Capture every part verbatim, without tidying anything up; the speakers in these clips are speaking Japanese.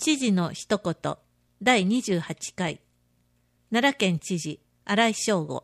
知事の一言だいにじゅうはちかい、奈良県知事新井正吾。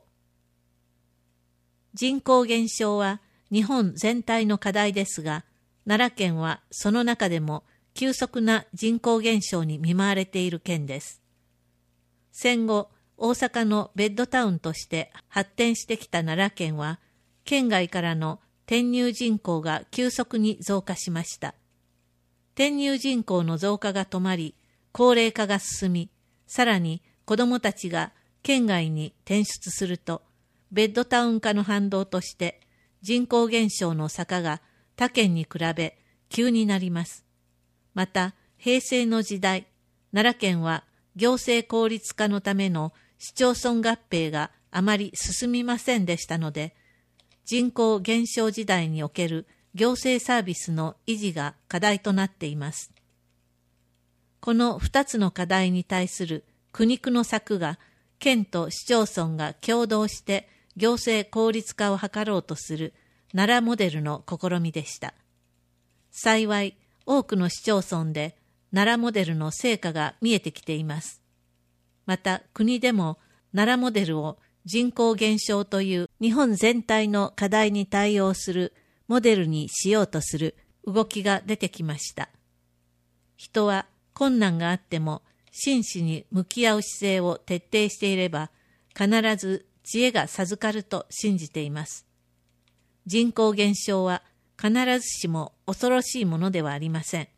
人口減少は日本全体の課題ですが、奈良県はその中でも急速な人口減少に見舞われている県です。戦後、大阪のベッドタウンとして発展してきた奈良県は、県外からの転入人口が急速に増加しました。転入人口の増加が止まり、高齢化が進み、さらに子どもたちが県外に転出すると、ベッドタウン化の反動として人口減少の坂が他県に比べ急になります。また、平成の時代、奈良県は行政効率化のための市町村合併があまり進みませんでしたので、人口減少時代における行政サービスの維持が課題となっています。この二つの課題に対する苦肉の策が、県と市町村が共同して行政効率化を図ろうとする奈良モデルの試みでした。幸い、多くの市町村で奈良モデルの成果が見えてきています。また、国でも奈良モデルを人口減少という日本全体の課題に対応するモデルにしようとする動きが出てきました。人は困難があっても真摯に向き合う姿勢を徹底していれば、必ず知恵が授かると信じています。人口減少は必ずしも恐ろしいものではありません。